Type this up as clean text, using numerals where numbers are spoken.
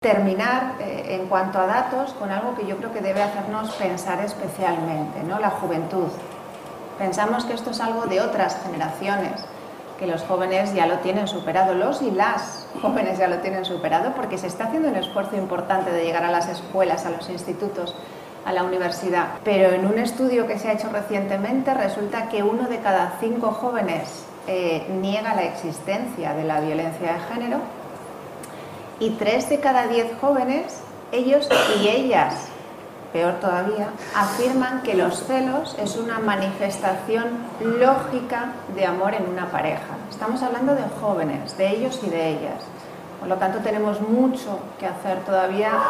Terminar en cuanto a datos con algo que yo creo que debe hacernos pensar especialmente, ¿no? La juventud. Pensamos que esto es algo de otras generaciones, que los jóvenes ya lo tienen superado, los y las jóvenes ya lo tienen superado, porque se está haciendo un esfuerzo importante de llegar a las escuelas, a los institutos, a la universidad. Pero en un estudio que se ha hecho recientemente resulta que 1 de cada 5 jóvenes niega la existencia de la violencia de género, y 3 de cada 10 jóvenes, ellos y ellas, peor todavía, afirman que los celos es una manifestación lógica de amor en una pareja. Estamos hablando de jóvenes, de ellos y de ellas. Por lo tanto, tenemos mucho que hacer todavía